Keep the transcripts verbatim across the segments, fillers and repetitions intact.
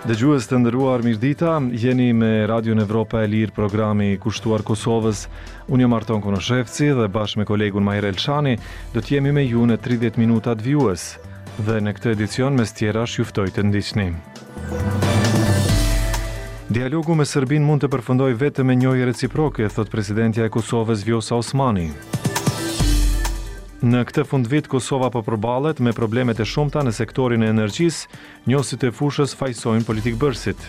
Dëgjues të nderuar, mirëdita, jeni me Radion Evropa e Lirë, programi kushtuar Kosovës. Unë jam Arton Konoshevci dhe bashkë me kolegun Mahir Elçani do të jemi me ju në tridhjetë minutat vijues. Dhe në këtë edicion mes tjerash ju ftoj të ndiqni. Dialogu me Serbinë mund të përfundojë vetëm me njohje reciproke, thot presidentja e Kosovës Vjosa Osmani. Në këtë fundvit, Kosova po përballet me problemet e shumta në sektorin e energjisë, njohësit e fushës fajsojnë politikbërësit.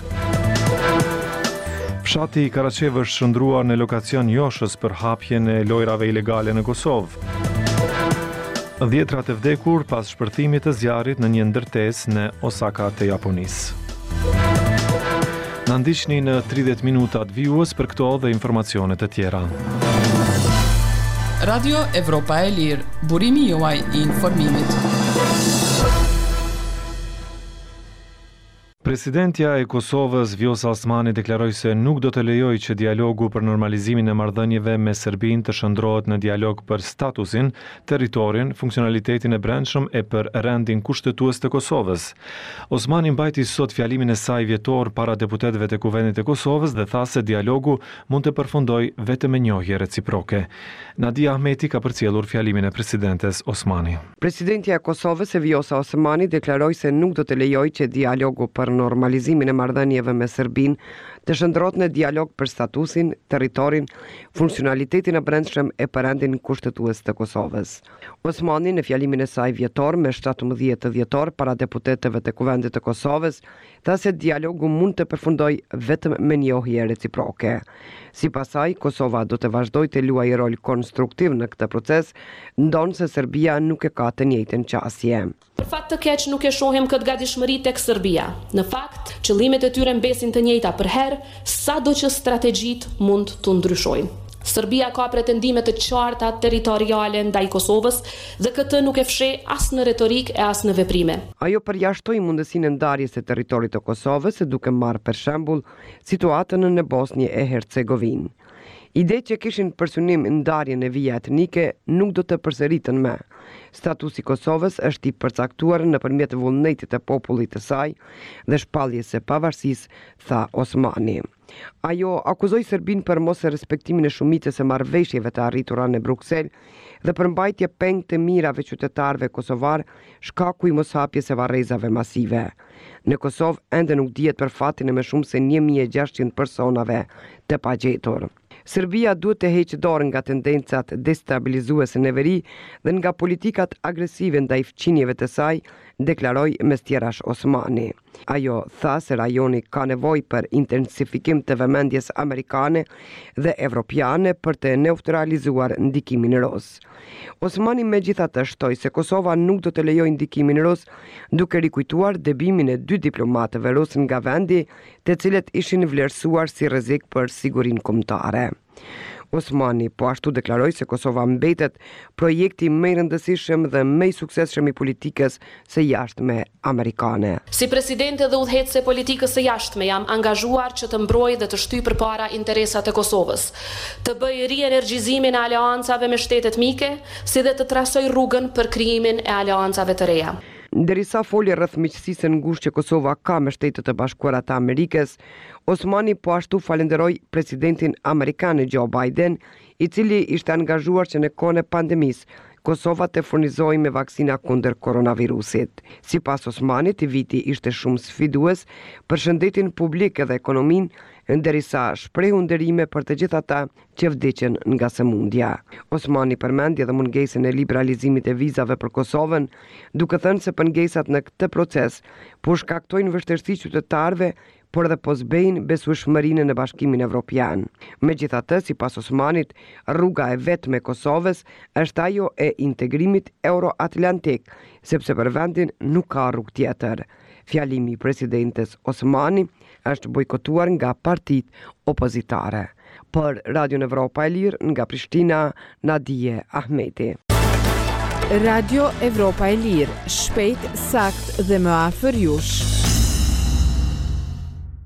Fshati i Karaqevë është shndruar në lokacion joshës për hapjen e lojrave ilegale në Kosovë. Dhjetrat e vdekur pas shpërthimit të zjarrit në një ndërtesë në Osaka të Japonisë. Na ndiqni në tridhjetë minutat vijues për këto dhe informacione të tjera. Radio Evropa e Lirë, burimi juaj i informimit. Presidentja e Kosovës Vjosa Osmani deklaroi se nuk do të lejojë që dialogu për normalizimin e marrëdhënieve me Serbinë të shndrohet në dialog për statusin, territorin, funksionalitetin e brendshëm e për rendin kushtetues të Kosovës. Osmani mbajti sot fjalimin e saj vjetor para deputetëve të Kuvendit të Kosovës dhe tha se dialogu mund të përfundojë vetëm me njohje reciproke. Nadia Ahmeti ka përcjellur fjalimin e presidentes Osmani. Presidentja e Kosovës Vjosa Osmani deklaroi se nuk do të lejojë që dialogu për normalizimin e marrëdhënieve me Serbinë të shndrohet në dialog për statusin, territorin, funksionalitetin e brendshëm e për rendin kushtetues të Kosovës. Osmani në fjalimin e saj vjetor me shtatëmbëdhjetë dhjetor para deputetëve të Kuvendit të Kosovës tha se dialogu mund të përfundojë vetëm me njohje reciproke. Sipas saj, Kosova do të vazhdojë të luajë rol konstruktiv në këtë proces, ndonse Serbia nuk e ka të njëjtën qasje. Për fakt të keq nuk e shohim këtë gatishmëri tek Serbia. Në fakt, qëllimet e tyre mbesin të njëjta për herë, sado që strategjitë mund të ndryshojnë. Serbia ka pretendime të qarta territoriale ndaj Kosovës dhe këtë nuk e fsheh as në retorik e as në veprime. Ajo përjashtoi mundësinë e ndarjes së territorit të Kosovës duke marrë për shembull situatën në Bosnjë e Hercegovinë. Ide që kishin për synim ndarjen e vija etnike nuk do të përsëriten më. Statusi i Kosovës është i përcaktuar nëpërmjet vullnetit të popullit të saj dhe shpalljes së pavarësisë, tha Osmani. Ajo akuzoi Serbinë për mos respektimin e shumicës së marrëveshjeve të arritura në Bruksel dhe për mbajtje peng të mirave qytetarëve kosovar, shkaku i moshapjes së varrezave masive. Në Kosovë ende nuk dihet për fatin e më shumë se një mijë e gjashtëqind personave të pagjetur. Serbia duhet të heqë dorë nga tendencat destabilizuese në veri dhe nga politikat agresive ndaj fqinjeve të saj, deklaroi mes tjerash Osmani. Ajo tha se rajoni ka nevojë për intensifikim të vëmendjes amerikane dhe evropiane për të neutralizuar ndikimin rus. Osmani megjithatë shtoi se Kosova nuk do të lejojë ndikimin rus, duke rikujtuar dëbimin e dy diplomatëve rus nga vendi, të cilët ishin vlerësuar si rrezik për sigurinë kombëtare. Osmani po ashtu deklaroi se Kosova mbetet projekti më i rëndësishëm dhe më i suksesshëm i politikës së jashtme amerikane. Si presidente dhe udhëheqëse e politikës së jashtme jam angazhuar që të mbrojë dhe të shtyj përpara interesat e Kosovës, të bëj rienergjizimin e aleancave me shtetet mike, si dhe të trasoj rrugën për krijimin e aleancave të reja. Derisa foli rreth miqësisë ngushtë që Kosova ka me Shtetet e Bashkuara të Amerikës, Osmani po ashtu falenderoi presidentin amerikan Joe Biden, i cili ishte angazhuar që në kohën e pandemisë Kosova të furnizojë me vaksina kundër koronavirusit. Sipas Osmanit, i viti ishte shumë sfidues për shëndetin publik dhe ekonominë, ndërsa shprehu nderime për të gjithë ata që vdiqën nga sëmundja. Osmani përmendi edhe mungesën e liberalizimit e vizave për Kosovën, duke thënë se pengesat në këtë proces po shkaktojnë vështirësi qytetarëve, por dhe po zbejnë besueshmërinë në Bashkimin Evropian. Megjithatë, sipas Osmanit, rruga e vetme e Kosovës është ajo e integrimit euroatlantik, sepse për vendin nuk ka rrugë tjetër. Fjalimi i presidentes Osmani është bojkotuar nga partitë opozitare. Për Radio Evropa e Lirë nga Prishtina, Nadije Ahmeti. Radio Evropa e Lirë, shpejt, sakt dhe më afër jush.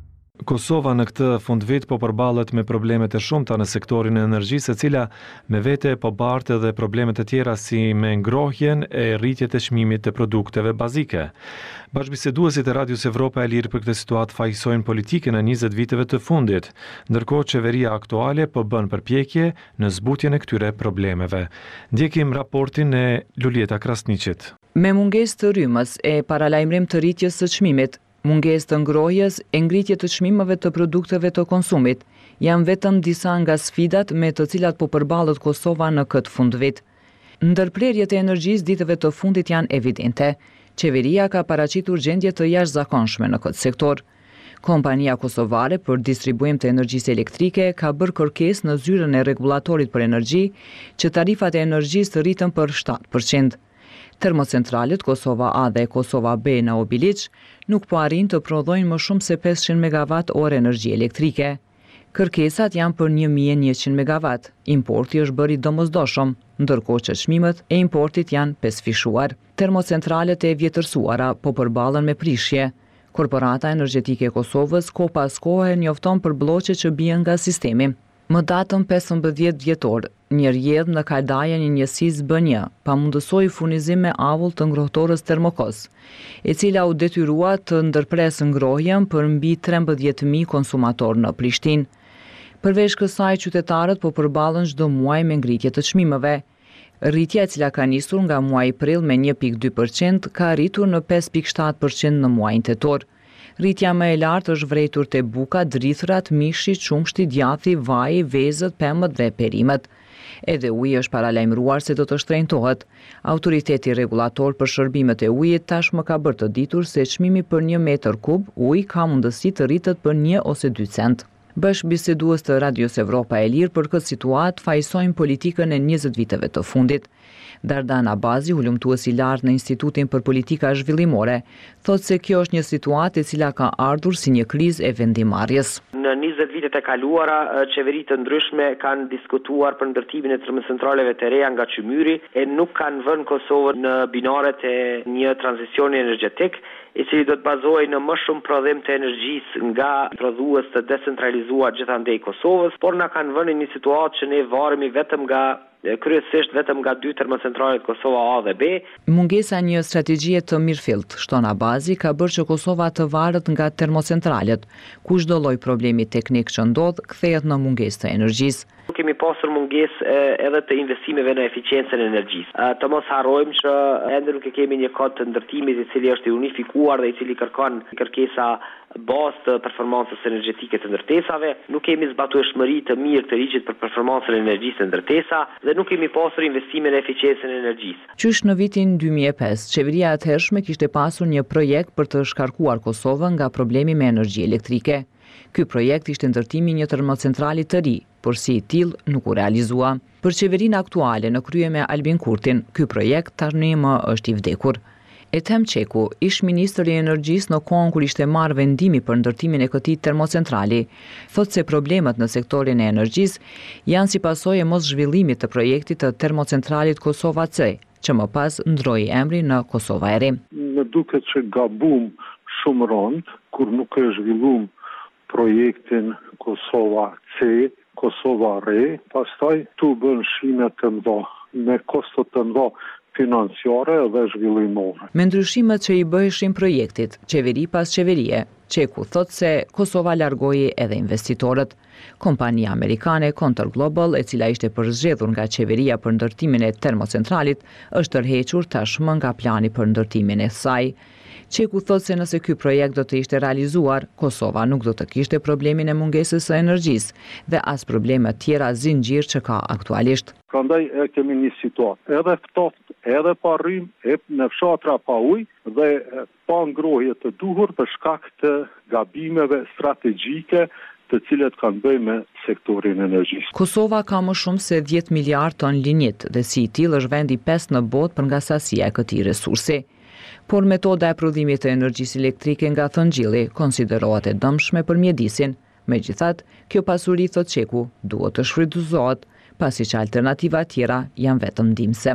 Kosova në këtë fundvit po përballet me problemet e shumta në sektorin e energjisë, e cila me vete po bartë edhe problemet e tjera si me ngrohjen e rritjet e çmimit të produkteve bazike. Bashkëbiseduesit e Radios Evropa e Lirë për këtë situatë fajsojnë politikën e njëzet viteve të fundit, ndërkohë qeveria aktuale po bën përpjekje në zbutjen e këtyre problemeve. Ndjekim raportin e Lulieta Krasniqit. Me mungesë të rrymës e paralajmërim të rritjes së çmimit, mungesë të ngrohjes e ngritje të çmimeve të produkteve të konsumit, janë vetëm disa nga sfidat me të cilat po përballet Kosova në këtë fundvit. Ndërprerjet e energjisë ditëve të fundit janë evidente. Qeveria ka paraqitur gjendje të jashtëzakonshme në këtë sektor. Kompania kosovare për distribuim të energjisë elektrike ka bërë kërkesë në zyrën e rregullatorit për energji që tarifat e energjisë të rritën për shtatë përqind. Termocentralet Kosova A dhe Kosova B në Obiliq nuk po arrin të prodhojnë më shumë se pesëqind megawatt orë energji elektrike. Kërkesat janë për një mijë e njëqind megawatt. Importi është bërë i domosdoshëm, ndërkohë që çmimet e importit janë pesëfishuar. Termocentralet e vjetërsuara po përballen me prishje. Korporata Energjetike e Kosovës ko pas kohe njofton për blloqe që bien nga sistemi. Më datën pesëmbëdhjetë dhjetor, një rrjedhë në kaldajen e njësisë B një pamundësoi furnizim me avull të ngrohtorës Termokos, e cila u detyrua të ndërpresë ngrohjen për mbi trembëdhjetë mijë konsumator në Prishtinë. Përveç kësaj, qytetarët po përballen çdo muaj me ngritje të çmimeve. Rritja e cila ka nisur nga muaji prill me një pikë dy përqind ka arritur në pesë pikë shtatë përqind në muajin tetor. Rritja më e lartë është vrejtur te buka, drithërat, mishi, qumshti, djathi, vaji, vezët, pemët dhe perimet. Edhe uji është paralajmëruar se do të shtrenjtohet. Autoriteti rregullator për shërbimet e ujit tashmë ka bërë të ditur se çmimi për një metër kub uji ka mundësi të rritet për një ose dy cent. Bashkëbisedues të Radios Evropa e Lirë për këtë situatë fajsojnë politikën e njëzet viteve të fundit. Dardan Abazi, hulumtues i lartë në Institutin për Politika Zhvillimore, thotë se kjo është një situatë e cila ka ardhur si një krizë e vendimarrjes. Në njëzet vitet e kaluara, qeveritë të ndryshme kanë diskutuar për ndërtimin e termocentraleve të reja nga Qymyri e nuk kanë vënë Kosovën në binaret e një tranzicioni energjetik, i cili do të bazohej në më shumë prodhim të energjisë nga prodhues të decentralizuar gjithandej Kosovës, por na kanë vënë në një situatë që ne varemi vetëm nga kryesisht vetëm nga dy termocentralet Kosova A dhe B. Mungesa një strategjie të mirëfillt, shton Abazi, ka bërë që Kosova të varet nga termocentralet, ku çdo lloj problemi teknik që ndodh kthehet në mungesë të energjisë. Nuk kemi pasur mungesë edhe të investimeve në eficiencën e energjisë. Të mos harrojmë që ende nuk e kemi një kod të ndërtimit i cili është i unifikuar dhe i cili kërkon kërkesa bazë të performancës energjetike të ndërtesave, nuk kemi zbatueshmëri të mirë të ligjit për performancën e energjisë të ndërtesa dhe nuk kemi pasur investime në eficiencën e energjisë. Qysh në vitin dy mijë e pesë, qeveria e atëhershme kishte pasur një projekt për të shkarkuar Kosovën nga problemi me energji elektrike. Ky projekt ishte ndërtimi i një termocentrali të ri, por si i tillë nuk u realizua. Për qeverinë aktuale në krye me Albin Kurtin, ky projekt tani më është i vdekur. Ethem Çeku, ish ministri i energjisë në kohën kur ishte marrë vendimi për ndërtimin e këtij termocentrali, thotë se problemet në sektorin e energjisë janë si pasojë e mos zhvillimit të projektit të termocentralit Kosova C, që më pas ndroi emri në Kosova e Re. Më duket që gabum shumë rënd kur nuk e zhvilluam projektin Kosova C, Kosova Re, pastaj tu bën shime të mëdha me kosto të mëdha financiare dhe zhvillimore. Me ndryshimet që i bëheshin projektit, qeveri pas qeverie, Çeku thot se Kosova largoi edhe investitorët. Kompania amerikane Contour Global, e cila ishte përzgjedhur nga qeveria për ndërtimin e termocentralit, është tërhequr tashmë nga plani për ndërtimin e saj. Çeku thot se nëse ky projekt do të ishte realizuar, Kosova nuk do të kishte problemin e mungesës së energjisë dhe as probleme tjera zinxhir që ka aktualisht. Prandaj e kemi një situatë edhe ftoft, edhe pa rrym, e në fshatra pa ujë dhe pa ngrohje të duhur për shkak të gabimeve strategjike të cilat kanë bëjë me sektorin e energjisë. Kosova ka më shumë se dhjetë miliard ton linjit dhe si i tillë është vendi pesë në botë për nga sasia e këtij resursi. Por metoda e prodhimit të energjisë elektrike nga thongjilli konsiderohet e dëmshme për mjedisin. Megjithatë, kjo pasuri, thot Çeku, duhet të shfrytëzohet, pasi që alternativa tjera janë vetëm ndihmëse.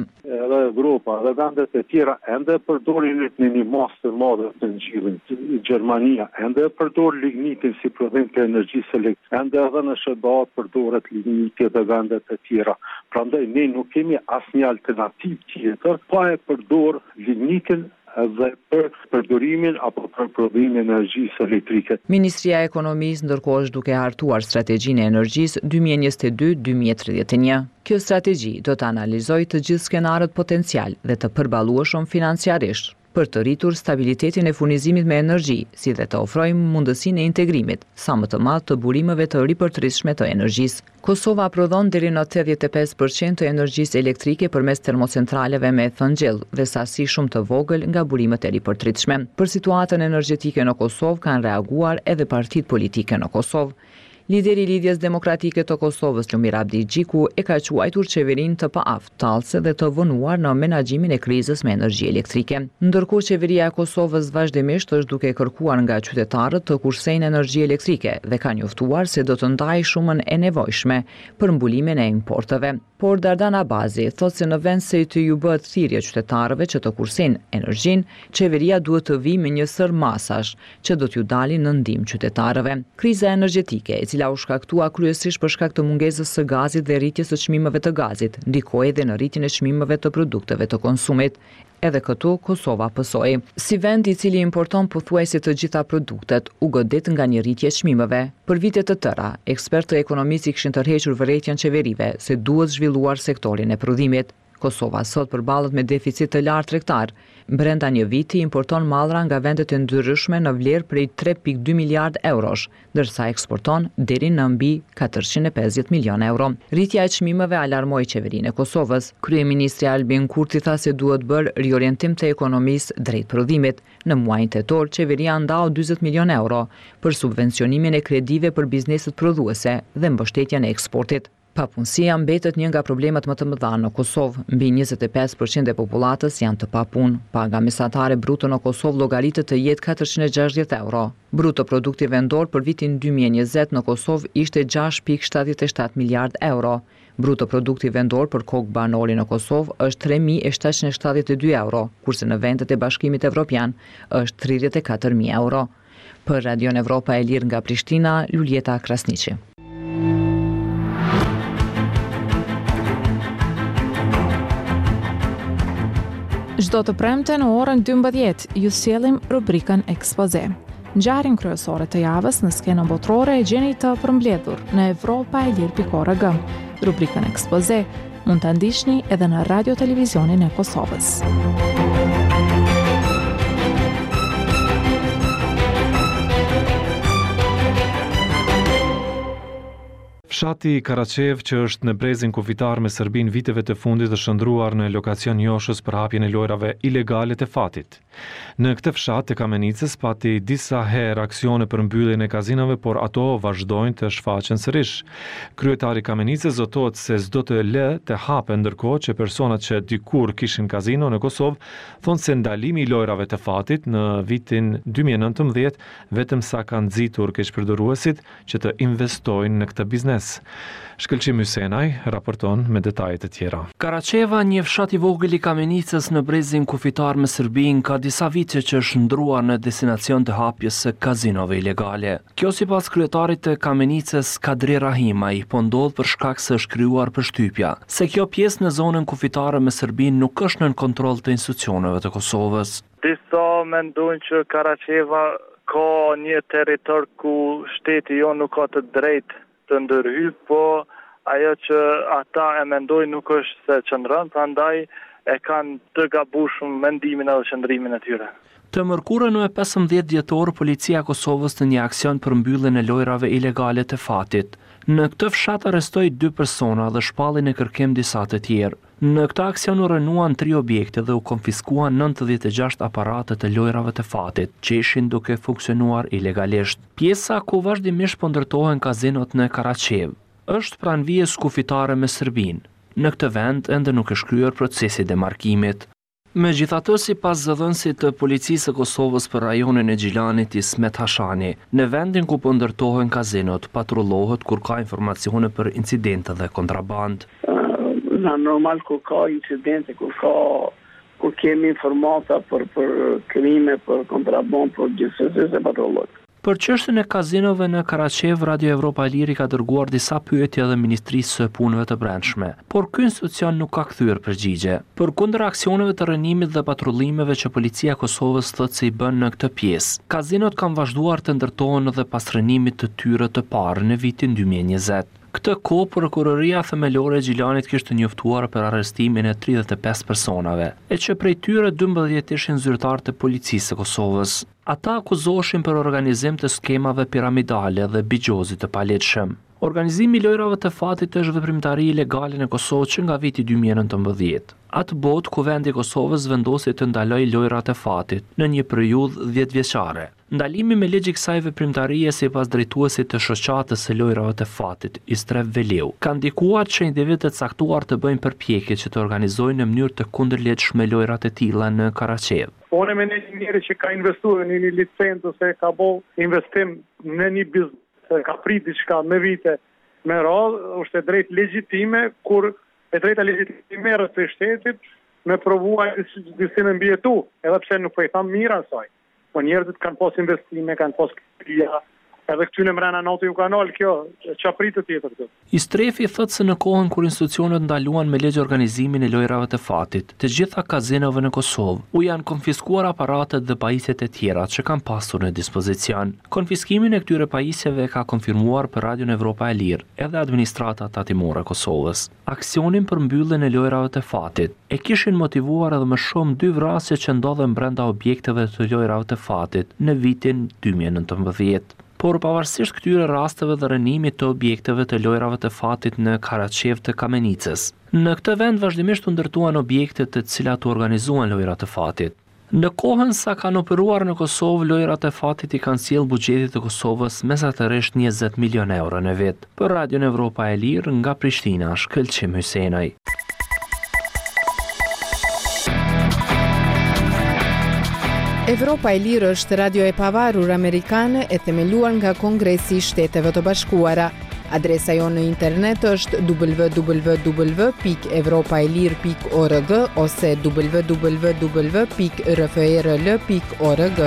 edhe Evropa dhe vendet e tjera ende përdorin në një masë të madhe të ngjillit. Gjermania ende përdor lignitin si prodhim të energjisë elektrike. Ende edhe në S B A përdoret ligniti dhe vendet e tjera. Prandaj ne nuk kemi asnjë alternativë tjetër pa e përdor lignitin edhe për përdorimin apo për prodhimin e energjisë elektrike. Ministria e Ekonomisë ndërkohë është duke hartuar strategjinë e energjisë dy mijë e njëzet e dy deri në dy mijë e tridhjetë e një. Kjo strategji do të analizojë të gjithë skenarët potencial dhe të përballueshëm financiarisht për të rritur stabilitetin e furnizimit me energji, si dhe të ofrojmë mundësinë e integrimit sa më të madh të burimeve të ripërtritshme të energjisë. Kosova prodhon deri në tetëdhjetë e pesë përqind të energjisë elektrike përmes termocentraleve me thëngjell dhe sasi shumë të vogël nga burimet e ripërtritshme. Për situatën energjetike në Kosovë kanë reaguar edhe partitë politike në Kosovë. Lideri i Lidhjes Demokratike të Kosovës, Lumir Abdi Gjiku, e ka quajtur qeverinë të paaft, tallëse dhe të vonuar në menaxhimin e krizës me energji elektrike. Ndërkohë qeveria e Kosovës vazhdimisht është duke kërkuar nga qytetarët të kursejnë energji elektrike dhe ka njoftuar se do të ndajë shumën e nevojshme për mbulimin e importeve. Por Dardan Abazi thotë se në vend se të ju bëhet thirrje qytetarëve që të kursejnë energjinë, qeveria duhet të vijë me një sër masash që do t'ju dalin në ndihmë qytetarëve. Kriza energjetike, e cila u shkaktua kryesisht për shkak të mungesës së gazit dhe rritjes së çmimeve të gazit, ndikoi edhe në rritjen e çmimeve të produkteve të konsumit. Edhe këtu Kosova pësoi. Si vend i cili importon pothuajse të gjitha produktet, u godit nga një rritje çmimeve. Për vite të tëra, ekspertë ekonomistë kishin tërhequr vërejtjen qeverive se duhet zhvilluar sektorin e prodhimit. Kosova sot përballet me deficit të lartë tregtar. Brenda një viti importon mallra nga vendet e ndryshme në vlerë prej tre pikë dy miliard eurosh, ndërsa eksporton deri në mbi katërqind e pesëdhjetë milion euro. Rritja e çmimeve alarmoi qeverinë e Kosovës. Kryeministri Albin Kurti tha se duhet bërë riorientim të ekonomisë drejt prodhimit. Në muajin tetor, qeveria ndau dyzet milion euro për subvencionimin e kredive për bizneset prodhuese dhe mbështetjen e eksportit. Papunësia mbetet një nga problemet më të mëdha në Kosovë. Mbi njëzet e pesë përqind e popullatës janë të papunë. Paga mesatare bruto në Kosovë llogaritet të jetë katërqind e gjashtëdhjetë euro. Bruto produkti vendor për vitin dy mijë e njëzet në Kosovë ishte gjashtë pikë shtatëdhjetë e shtatë miliard euro. Bruto produkti vendor për kokë banori në Kosovë është tre mijë e shtatëqind e shtatëdhjetë e dy euro, kurse në vendet e Bashkimit Evropian është tridhjetë e katër mijë euro. Për Radion Evropa e Lirë nga Prishtina, Luljeta Krasniqi. Çdo të premte në orën dymbëdhjetë ju sjellim rubrikën Ekspoze. Ngjarjen kryesore të javës në skenën botërore e gjeni të përmbledhur në evropa e lirë pikë org. Rubrikën Ekspoze mund ta ndiqni edhe në Radio Televizionin e Kosovës. Fshati Karaçev, që është në brezin kufitar me Serbinë viteve të fundit, është shndruar në lokacion joshës për hapjen e lojrave ilegale të fatit. Në këtë fshat të Kamenicës pati disa herë aksione për mbylljen e kazinove, por ato vazhdojnë të shfaqen sërish. Kryetari i Kamenicës zotohet se s'do të lë të hapen, ndërkohë që personat që dikur kishin kazino në Kosovë thonë se ndalimi i lojrave të fatit në vitin dy mijë e nëntëmbëdhjetë vetëm sa kanë nxitur keqpërdoruesit që të investojnë në këtë biznes. Shkëlqim Hysenaj raporton me detajet e tjera. Karaçeva, një fshat i vogël i Kamenicës në brezin kufitar me Serbinë, ka disa vite që është ndruar në destinacion të hapjes së kazinove ilegale. Kjo sipas kryetarit të Kamenicës Kadri Rahimaj, po ndodh për shkak se është krijuar përshtypja se kjo pjesë në zonën kufitare me Serbinë nuk është nën kontroll të institucioneve të Kosovës. Disa mendojnë që Karaçeva ka një territor ku shteti jo nuk ka të drejtë të ndërhyj, po ajo që ata e mendojnë nuk është se qëndron, prandaj e kanë të gabuar mendimin edhe qëndrimin e tyre. Të mërkurën në pesëmbëdhjetë dhjetor, policia e Kosovës në një aksion për mbylljen e lojrave ilegale të fatit. Në këtë fshat arrestoi dy persona dhe shpalli në kërkim disa të tjerë. Në këtë aksion u rënuan tri objekte dhe u konfiskuan nëntëdhjetë e gjashtë aparate të lojrave të fatit, që ishin duke funksionuar ilegalisht. Pjesa ku vazhdimisht po ndërtohen kazinot në Karaçev është pranë vijës kufitare me Serbinë. Në këtë vend ende nuk është kryer procesi demarkimit. Megjithatë, sipas zëdhënësit të policisë së Kosovës për rajonin e Gjilanit Ismet Hashani, në vendin ku po ndërtohen kazinot patrullohet kur ka informacione për incidente dhe kontraband. Na normal kur ka incidente, kur ka kur kemi informata për për krime, për kontraband, për gjithsesi se patrollojmë. Për çështjen e kazinove në Karaçev, Radio Evropa e Liri ka dërguar disa pyetje edhe Ministrisë së Punëve të Brendshme, por ky institucion nuk ka kthyer përgjigje. Përkundër aksioneve të rënimit dhe patrullimeve që policia e Kosovës thotë se i bën në këtë pjesë, kazinot kanë vazhduar të ndërtohen edhe pas rënimit të tyre të parë në vitin dy mijë e njëzet. Këtë kohë, prokuroria themelore e Gjilanit kishte njoftuar për arrestimin e tridhjetë e pesë personave, e që prej tyre dymbëdhjetë ishin zyrtarë të policisë së Kosovës. Ata akuzoheshin për organizim të skemave piramidale dhe bigjozit të paligjshëm. Organizimi i lojrave të fatit është veprimtari ilegale në Kosovë që nga viti dy mijë e nëntëmbëdhjetë. Atë botë, Kuvendi i Kosovës vendosi të ndalojë lojrat e fatit në një periudhë dhjetëvjeçare. Ndalimi me ligj i kësaj veprimtarie sipas drejtuesit të shoqatës së lojrave të fatit, Istref Veleu, ka ndikuar që individët e caktuar të bëjnë përpjekje që të organizojnë në mënyrë të kundërligjshme lojrat e tilla në Karaçev. Unë me një njëri që ka investuar në një licencë ose ka bërë investim në një biznes, ka prit diçka me vite me radhë, është e drejtë legjitime kur e drejta legjitime rreth të shtetit me provuar disi në mbjetu, edhe pse nuk po i tham mirë asaj. Po njerëzit kanë pas investime, kanë pas krija, edhe këtyne mrena natë ju kanë ol kjo, ç'a pritet tjetër këtu. Istrefi thotë se në kohën kur institucionet ndaluan me ligj organizimin e lojrave të fatit, të gjitha kazinove në Kosovë u janë konfiskuar aparatet dhe pajisjet e tjera që kanë pasur në dispozicion. Konfiskimin e këtyre pajisjeve ka konfirmuar për Radio Evropa e Lirë edhe administrata tatimore e Kosovës. Aksionin për mbylljen e lojrave të fatit e kishin motivuar edhe më shumë dy vrasje që ndodhen brenda objekteve të lojrave të fatit në vitin dy mijë e nëntëmbëdhjetë. Por pavarësisht këtyre rasteve dhe rënimit të objekteve të lojrave të fatit në Karaçev të Kamenicës, në këtë vend vazhdimisht u ndërtuan objekte të cilat u organizuan lojrat të fatit. Në kohën sa kanë operuar në Kosovë, lojrat e fatit i kanë sjellë buxhetit të Kosovës mesatërisht njëzet milion euro në vit. Për Radio Evropa e Lirë nga Prishtina, Shkëlqim Hysenaj. Evropa e Lirë është radio e pavarur amerikane e themeluar nga Kongresi i Shteteve të Bashkuara. Adresa jonë në internet është w w w pikë evropaelir pikë org ose w w w pikë r f r l pikë org.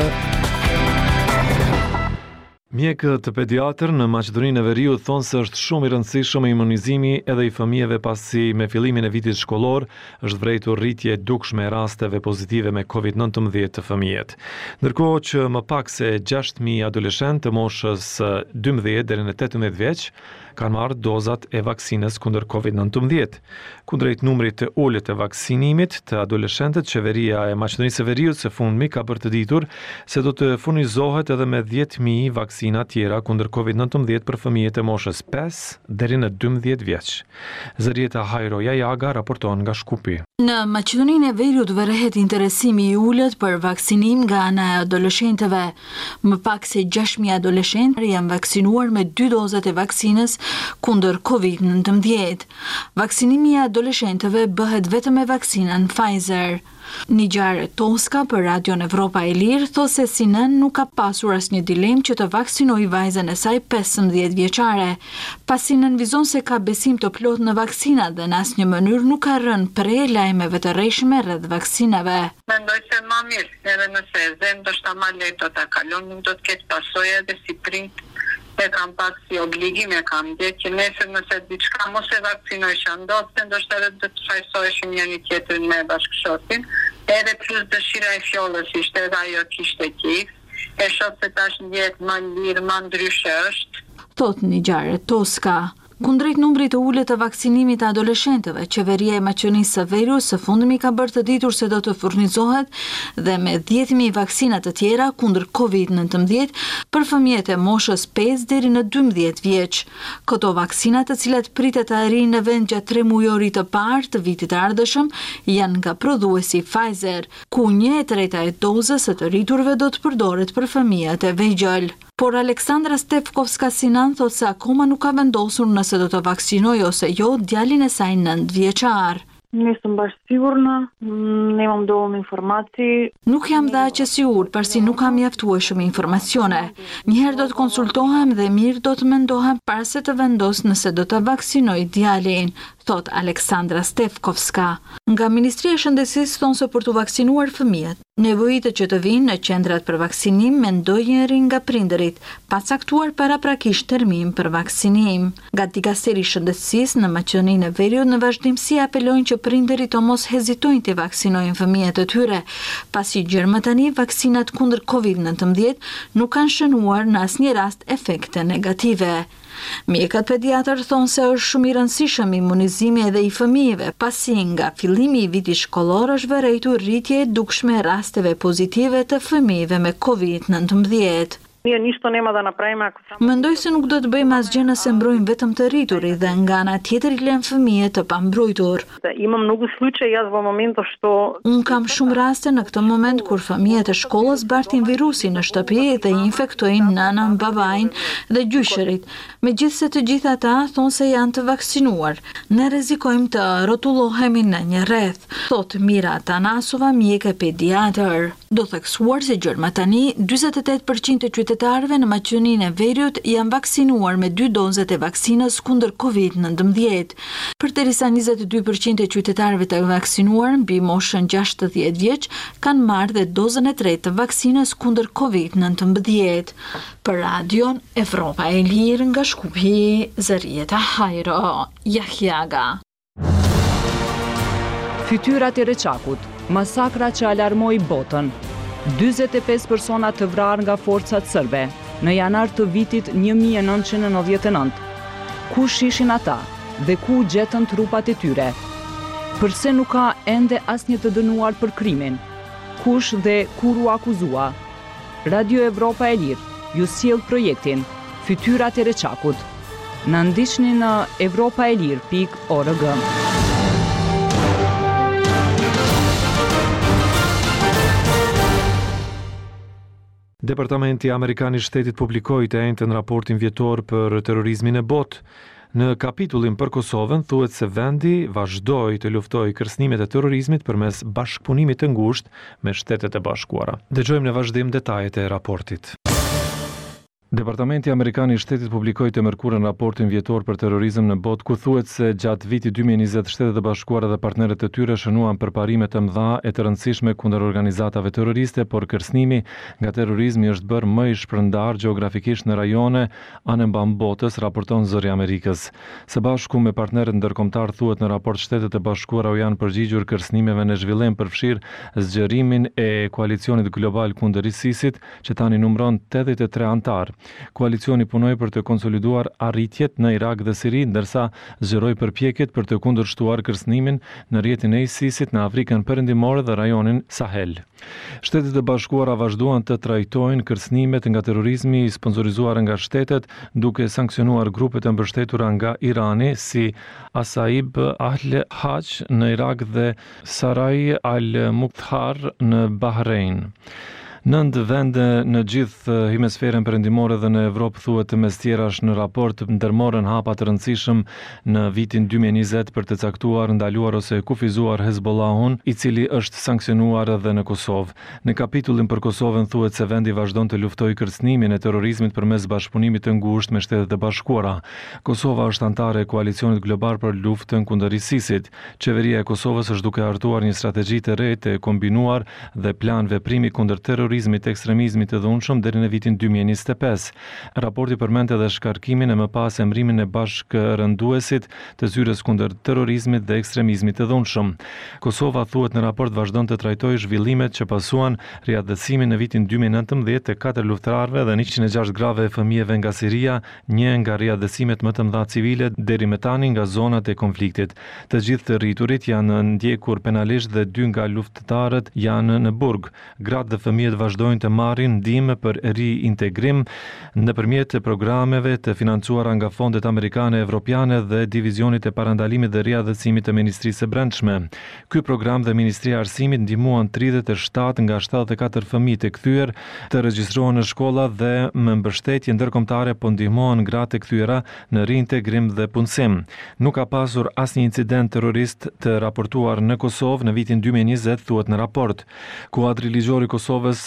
Mjekët të pediatër në Maqedoninë e Veriut thonë se është shumë i rëndësishëm imunizimi edhe i fëmijëve pasi me fillimin e vitit shkollor është vrejtur rritje e dukshme e rasteve pozitive me kovid nëntëmbëdhjetë të fëmijët. Ndërkohë që më pak se gjashtë mijë adoleshentë të moshës dymbëdhjetë deri në tetëmbëdhjetë vjeç kanë marrë dozat e vaksinës kundër kovid nëntëmbëdhjetë. Kundrejt numrit të ulët të vaksinimit të adoleshentët, qeveria e Maqedonisë së Veriut së fundmi ka bërë të ditur se do të furnizohet edhe me dhjetë mijë vaksina tjera kundër kovid nëntëmbëdhjetë për fëmijët e moshës pesë deri në dymbëdhjetë vjeç. Zërieta Hajro Jajaga raporton nga Shkupi. Në Maqedoninë e Veriut vërhet interesimi i ulët për vaksinim nga ana e adoleshentëve. Më pak se gjashtë mijë adoleshentë janë vaksinuar me dy dozat e vaksinës kundër kovid nëntëmbëdhjetë. Vaksinimi i adoleshentëve bëhet vetëm me vaksinën Pfizer. Nigjar Toska për Radio Evropa e Lirë thosë se si nën nuk ka pasur asnjë dilemë që të vaksinojë vajzën e saj pesëmbëdhjetë vjeçare, pasi nën vizon se ka besim të plot në vaksina dhe në asnjë mënyrë nuk ka rënë pre lajmeve të rreshme rreth vaksinave. Mendoj se më mirë, edhe nëse e zem, do shta ma lehtë do ta kalon, nuk do të ketë pasojë edhe si print. E kam pak si obligim, e kam gjetë që nesër nëse diçka mos e vaksinoj që ndodhte, ndoshta edhe do të fajsoheshim njëri tjetrin me bashkëshortin, edhe plus dëshira e fjollës ishte edhe ajo kishte qejf, e shoh se tash ndjehet më lirë, më ndryshe është. Thot Nigjar Toska. Kundrejt numrit të ulët të vaksinimit të adoleshentëve, qeveria e Maqedonisë së Veriut së fundmi ka bërë të ditur se do të furnizohet dhe me dhjetë mijë vaksina të tjera kundër kovid nëntëmbëdhjetë për fëmijët e moshës pesë deri në dymbëdhjetë vjeç. Këto vaksina, të cilat pritet të arrijnë në vend gjatë tre mujorit të parë të vitit të ardhshëm, janë nga prodhuesi Pfizer, ku një e treta e dozës së të rriturve do të përdoret për fëmijët e vegjël. Por Aleksandra Stefkovska Sinan thot se akoma nuk ka vendosur nëse do të vaksinoj ose jo djalin e saj nëntë vjeçar. Nisëm bash sigurna, nemam dovoljno informacji. Nuk jam dhe aq e sigurt, përsi nuk kam mjaftueshëm informacione. Njëherë do të konsultohem dhe mirë do të mendohem para se të vendos nëse do të vaksinoj djalin, thot Aleksandra Stefkovska. Nga Ministria e Shëndetësisë thonë se për të vaksinuar fëmijët, nevojitet që të vinë në qendrat për vaksinim me ndonjëri nga prindërit, pa caktuar paraprakisht termin për vaksinim. Nga Dikasteri i Shëndetësisë në Maqedoninë e Veriut në vazhdimsi apelojnë që prindërit të mos hezitojnë të vaksinojnë fëmijët e tyre, pasi gjërmë tani vaksinat kundër kovid nëntëmbëdhjetë nuk kanë shënuar në asnjë rast efekte negative. Mjekët pediatër thonë se është shumë i rëndësishëm imunizimi edhe i fëmijëve, pasi nga fillimi i vitit shkollor është vërejtur rritje e dukshme e rasteve pozitive të fëmijëve me kovid nëntëmbëdhjetë. Mendoj se nuk do të bëjmë asgjë nëse mbrojmë vetëm të rriturit dhe nga ana tjetër i lëmë fëmijët të pambrojtur. Unë kam shumë raste në këtë moment kur fëmijët e shkollës bartin virusin në shtëpi dhe i infektojnë nënën, babain dhe gjyshërit. Megjithse të gjithë ata thonë se janë të vaksinuar. Ne rrezikojmë të rrotullohemi në një rreth, thot Mira Tanasova, mjeke pediatër. Do theksuar se gjërma tani dyzet e tetë përqind të qytetarëve në Maqedoninë e Veriut janë vaksinuar me dy dozat e vaksinës kundër kovid nëntëmbëdhjetë. Përderisa njëzet e dy përqind të qytetarëve të vaksinuar mbi moshën gjashtëdhjetë vjeç kanë marrë dhe dozën e tretë të vaksinës kundër kovid nëntëmbëdhjetë. Për Radion Evropa e Lirë nga Shkupi, Zarieta Hajro, Jahjaga. Fytyrat e Reçakut, masakra që alarmoi botën. dyzet e pesë persona të vrarë nga forcat serbe në janar të vitit një mijë e nëntëqind e nëntëdhjetë e nëntë. Kush ishin ata dhe ku gjetën trupat e tyre? Përse nuk ka ende asnjë të dënuar për krimin? Kush dhe kur u akuzua? Radio Evropa e Lirë ju sjell projektin Fytyrat e Reçakut. Na ndiqni në evropaelir pikë org. Departamenti Amerikan i Shtetit publikoi të njëjtën raportin vjetor për terrorizmin e botë. Në kapitullin për Kosovën thuhet se vendi vazhdoi të luftojë kërcënimet e terrorizmit përmes bashkëpunimit të ngushtë me Shtetet e Bashkuara. Dëgjojmë në vazhdim detajet e raportit. Departamenti Amerikan i Shtetit publikoi të mërkurën raportin vjetor për terrorizëm në botë, ku thuhet se gjatë vitit dy mijë e njëzet Shtetet e Bashkuara dhe partnerët e tyre shënuan përparime të mëdha e të rëndësishme kundër organizatave terroriste, por kërcënimi nga terrorizmi është bërë më i shpërndar gjeografikisht në rajone anë mban botës, raporton Zëri i Amerikës. Së bashku me partnerët ndërkombëtar thuhet në raport Shtetet e Bashkuara u janë përgjigjur kërcënimeve në zhvillim përfshir zgjerimin e koalicionit global kundër ISIS-it, që tani numëron tetëdhjetë e tre antar. Koalicioni punoi për të konsoliduar arritjet në Irak dhe Siri, ndërsa zgjeroi përpjekjet për të kundërshtuar kërcënimin në rrjetin e ISIS-it në Afrikën Perëndimore dhe rajonin Sahel. Shtetet e Bashkuara vazhduan të trajtojnë kërcënimet nga terrorizmi i sponsorizuar nga shtetet, duke sankcionuar grupet e mbështetura nga Irani si Asaib al-Hajj në Irak dhe Sarai al-Muqthar në Bahrein. Nëndë vende në gjithë hemisferën perëndimore dhe në Evropë thuhet mes tjerash në raport ndërmorën hapa të rëndësishëm në vitin dy mijë e njëzet për të caktuar, ndaluar ose kufizuar Hezbollahun, i cili është sankcionuar edhe në Kosovë. Në kapitullin për Kosovën thuhet se vendi vazhdon të luftojë kërcënimin e terrorizmit përmes bashkëpunimit të ngushtë me Shtetet e Bashkuara. Kosova është antare e koalicionit global për luftën kundër ISIS-it. Qeveria e Kosovës është duke hartuar një strategji të re të kombinuar dhe plan veprimi kundër terrorizmit terrorizmit, ekstremizmit të dhunshëm deri në vitin dy mijë e njëzet e pesë. Raporti përmend edhe shkarkimin e më pas emrimin e bashkërënduesit të zyres kundër terrorizmit dhe ekstremizmit të dhunshëm. Kosova thuhet në raport vazhdon të trajtojë zhvillimet që pasuan riadësimin në vitin dy mijë e nëntëmbëdhjetë të katër luftarëve dhe njëqind e gjashtë grave e fëmijëve nga Siria, një nga riadësimet më të mëdha civile deri më tani nga zonat e konfliktit. Të gjithë të rriturit janë ndjekur penalisht dhe dy nga luftëtarët janë në burg. Gratë dhe fëmijët vazhdojnë të marrin ndihmë për riintegrim nëpërmjet programeve të financuara nga fondet amerikane, evropiane dhe divizionit e parandalimit dhe riadhësimit të Ministrisë së Brendshme. Ky program dhe Ministria e Arsimit ndihmuan tridhjetë e shtatë nga shtatëdhjetë e katër fëmijë të kthyer të regjistrohen në shkolla dhe me mbështetje ndërkombëtare po ndihmohen gratë të kthyera në riintegrim dhe punësim. Nuk ka pasur asnjë incident terrorist të raportuar në Kosovë në vitin dy mijë e njëzet, thuhet në raport. Kuadri ligjor i Kosovës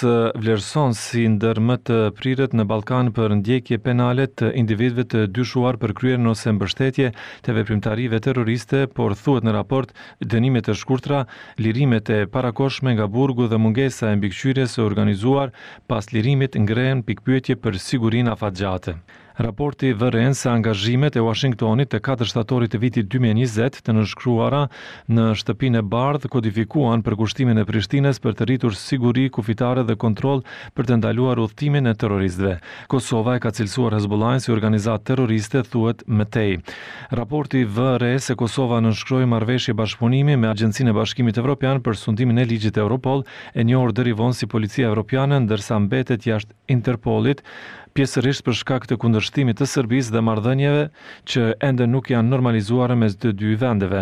vlerëson si ndër më të prirët në Ballkan për ndjekje penale të individëve të dyshuar për kryen ose mbështetje të veprimtarive terroriste, por thuhet në raport dënimet e shkurtra, lirimet e parakoshme nga burgu dhe mungesa e mbikëqyrjes së organizuar pas lirimit ngren pikpyetje për sigurinë afatgjate. Raporti vëren se angazhimet e Washingtonit të katër shtatorit të vitit dy mijë e njëzet të nënshkruara në shtëpinë e bardhë kodifikuan përkushtimin e Prishtinës për të rritur siguri kufitare dhe kontroll për të ndaluar udhëtimin e terroristëve. Kosova e ka cilësuar Hezbollahin si organizatë terroriste, thuhet më tej. Raporti vëre se Kosova nënshkroi marrëveshje bashkëpunimi me Agjencinë e Bashkimit Evropian për sundimin e ligjit Europol, e njohur deri vonë si Policia Evropiane, ndërsa mbetet jashtë Interpolit, pjesërisht për shkak të kundërshtimit të Serbisë dhe marrëdhënieve që ende nuk janë normalizuar mes të dy vendeve.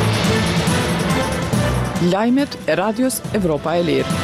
Lajmet e Radios Evropa e Lirë.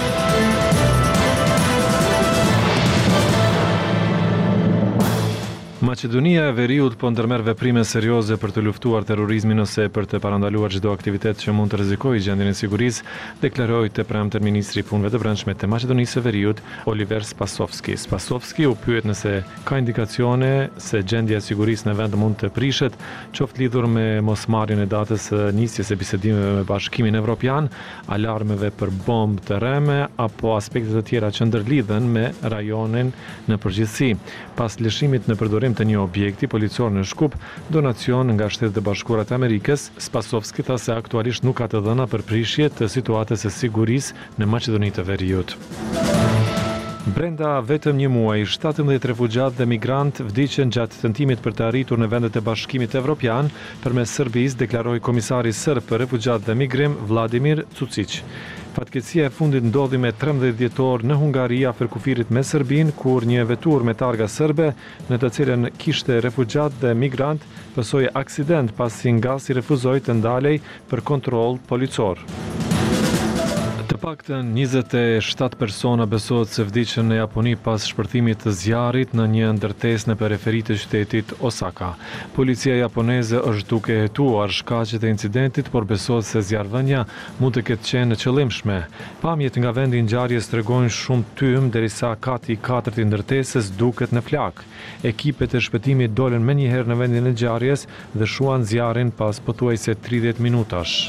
Maqedonia e Veriut po ndërmerr veprime serioze për të luftuar terrorizmin ose për të parandaluar çdo aktivitet që mund të rrezikojë gjendjen e sigurisë, deklaroi të premten ministri i punëve të brendshme të Maqedonisë së Veriut, Oliver Spasovski. Spasovski u pyet nëse ka indikacione se gjendja e sigurisë në vend mund të prishet, qoftë lidhur me mosmarrjen e datës së nisjes së bisedimeve me Bashkimin Evropian, alarmeve për bombë të rreme apo aspekte të tjera që ndërlidhen me rajonin në përgjithësi. Pas lëshimit në përdorim të një objekti policor në Shkup, donacion nga Shtetet e Bashkuara të Amerikës, Spasovski tha se aktualisht nuk ka të dhëna për prishje të situatës së sigurisë në Maqedoninë të Veriut. Brenda vetëm një muaji, shtatëmbëdhjetë refugjat dhe migrant vdiqën gjatë tentimit për të arritur në vendet e Bashkimit Evropian përmes Serbisë, deklaroi komisari serb për refugjat dhe migrim Vladimir Cucic. Fatkeqësia e fundit ndodhi me trembëdhjetë dhjetor në Hungari afër kufirit me Serbinë, kur një vetur me targa serbe, në të cilën kishte refugjat dhe migrant, pësoi aksident pasi ngasi refuzoi të ndalej për kontroll policor. Të paktën njëzet e shtatë persona besohet se vdiqën në Japoni pas shpërthimit të zjarrit në një ndërtesë në periferi të qytetit Osaka. Policia japoneze është duke hetuar shkaqet e incidentit, por besohet se zjarrvënia mund të ketë qenë e qëllimshme. Pamjet nga vendi i ngjarjes tregojnë shumë tym, derisa kati i katërt i ndërtesës duket në flak. Ekipet e shpëtimit dolën menjëherë në vendin e ngjarjes dhe shuan zjarrin pas pothuajse tridhjetë minutash.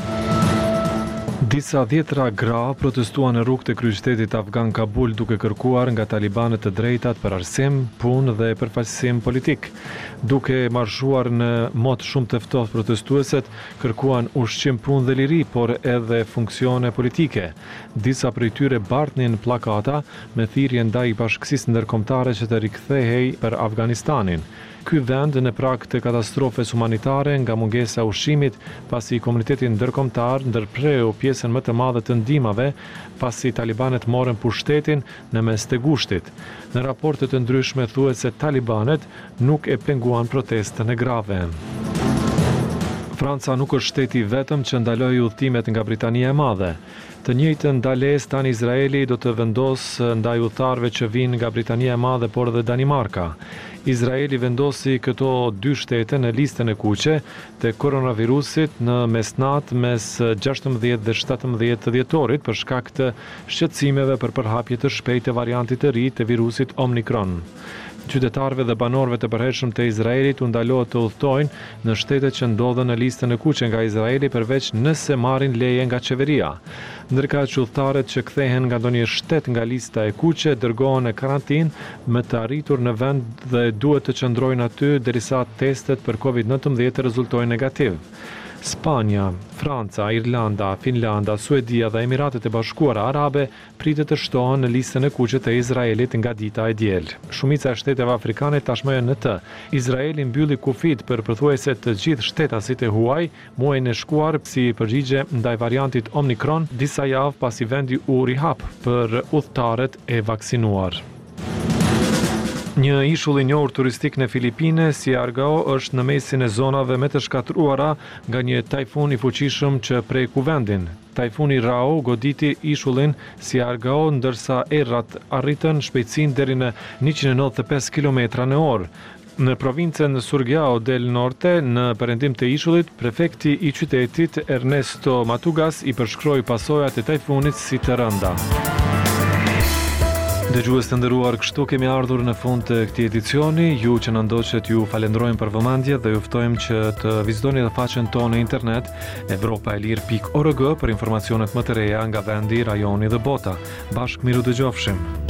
Disa dhjetra gra protestuan në rrugët e kryeqytetit afgan Kabul duke kërkuar nga talibanët të drejtat për arsim, punë dhe përfaqësim politik. Duke marshuar në mot shumë të ftohtë, protestuesit kërkuan ushqim, punë dhe liri, por edhe funksione politike. Disa prej tyre bartnin plakata me thirrje ndaj bashkësisë ndërkombëtare që të rikthehej për Afganistanin. Ky vend në prag të katastrofes humanitare nga mungesa e ushqimit, pasi komuniteti ndërkombëtar ndërpreu pjesën më të madhe të ndihmave, pasi talibanet morën pushtetin në mes të gushtit. Në raporte të ndryshme thuhet se talibanet nuk e penguan protestën e grave. Franca nuk është shteti vetëm që ndaloi udhëtimet nga Britania e Madhe. Të njëjtën ndalesë tani Izraeli do të vendosë ndaj udhëtarëve që vinë nga Britania e Madhe, por edhe Danimarka. Izraeli vendosi këto dy shtete në listën e kuqe të koronavirusit në mesnatë mes gjashtëmbëdhjetë dhe shtatëmbëdhjetë dhjetorit për shkak të shqetësimeve për përhapje të shpejtë të variantit të ri të virusit Omikron. Qytetarëve dhe banorëve të përhershëm të Izraelit u ndalohet të udhtojnë në shtetet që ndodhen në listën e kuqe nga Izraeli, përveç nëse marrin leje nga qeveria. Ndërka që udhëtarët që kthehen nga ndonjë shtet nga lista e kuqe dërgohen në karantinë me të arritur në vend dhe duhet të qëndrojnë aty derisa testet për covid nëntëmbëdhjetë rezultojnë negativ. Spanja, Franca, Irlanda, Finlanda, Suedia dhe Emiratet e Bashkuara Arabe pritet të shtohen në listën e kuqe të Izraelit nga dita e diel. Shumica e shteteve afrikane tashmë janë në të. Izraeli mbylli kufit për pothuajse të gjithë shtetasit e huaj muajin e shkuar si përgjigje ndaj variantit Omikron, disa javë pasi vendi u rihap për udhëtarët e vaksinuar. Një ishull i njohur turistik në Filipine, Siargao, është në mesin e zonave me të shkatruara nga një tajfun i fuqishëm që preku vendin. Tajfuni Rao goditi ishullin Siargao, ndërsa errat arritën shpejtësinë deri në njëqind e nëntëdhjetë e pesë kilometra në orë. Në provincën Surigao del Norte, në perëndim të ishullit, prefekti i qytetit Ernesto Matugas i përshkroi pasojat e tajfunit si të rënda. Dëgjues të nderuar, kështu kemi ardhur në fund të këtij edicioni. Ju që na ndoqët ju falenderojmë për vëmendje dhe ju ftojmë që të vizitoni edhe faqen tonë në internet evropaelir pikë org për informacionet më të reja nga vendi, rajoni dhe bota. Bashkë miru dëgjofshim.